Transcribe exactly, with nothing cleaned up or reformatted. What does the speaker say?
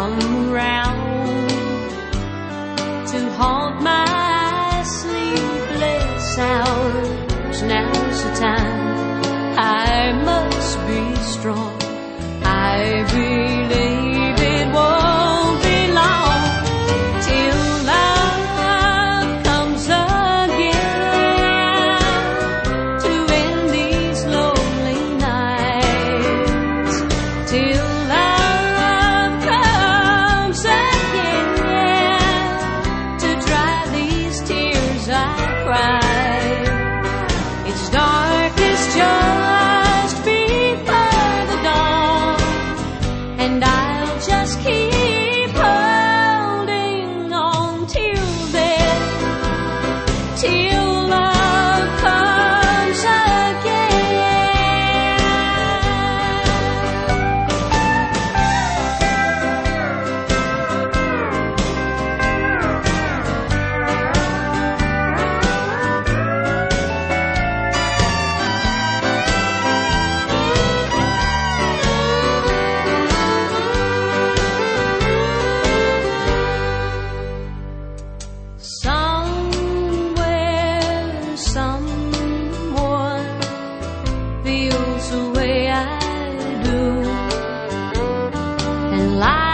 come round to haunt my sleepless hours. Now's the time I must be strong. I believe it won't be long till love comes again to end these lonely nights. Till love comes again to dry these tears I cry. It's darkest just before the dawn, and I'll just keep holding on till then, till love comes again. Somewhere, someone feels the way I do, and life